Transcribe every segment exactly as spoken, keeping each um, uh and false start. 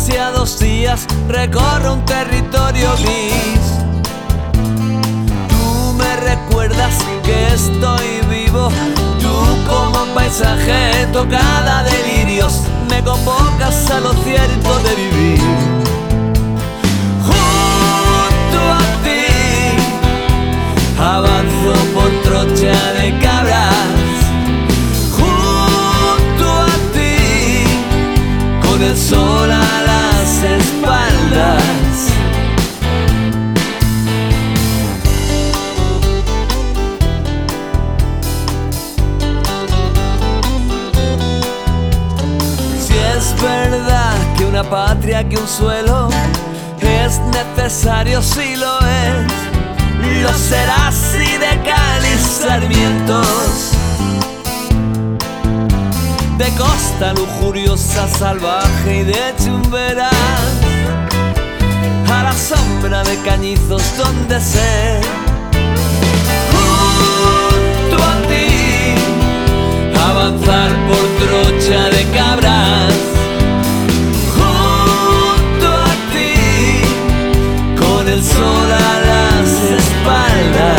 demasiados días recorro un territorio gris. Tú me recuerdas que estoy vivo, tú como paisaje tocada de lirios me convocas a lo cierto de vivir. Junto a ti avanzo por trocha de cabras, junto a ti con el sol a las espaldas. Es verdad que una patria, que un suelo es necesario, si lo es, lo será si de cal y sarmientos, de costa lujuriosa, salvaje y de chumberas, a la sombra de cañizos donde ser. Junto a ti avanzar por trocha de cabras, junto a ti con el sol a las espaldas.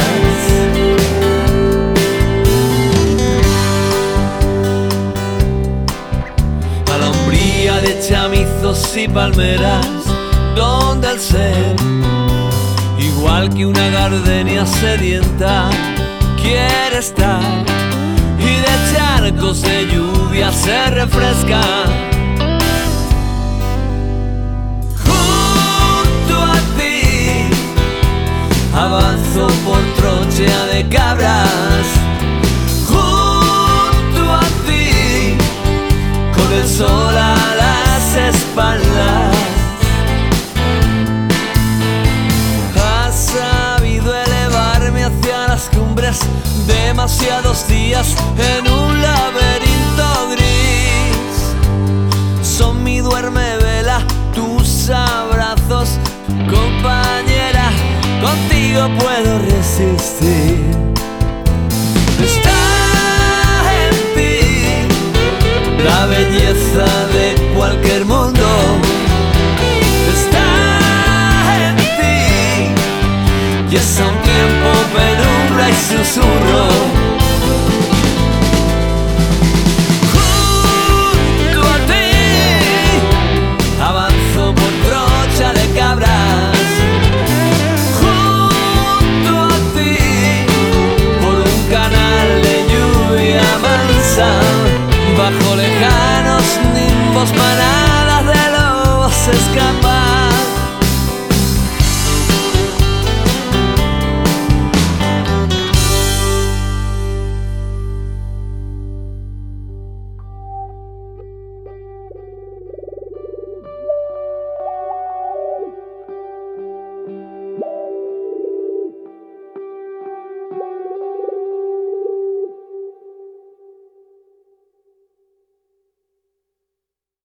A la umbría de chamizos y palmeras, donde el ser, igual que una gardenia sedienta, quiere estar, y de charcos de lluvia se refresca. Junto a ti avanzo por trocha de cabras, junto a ti con el sol a las espaldas. Has sabido elevarme hacia las cumbres, demasiados días en un laberinto gris. Son mi duerme vela, tus abrazos, compañera, contigo puedo resistir. Está en ti la belleza de cualquier mundo. Está en ti y es a un tiempo penumbra y susurro.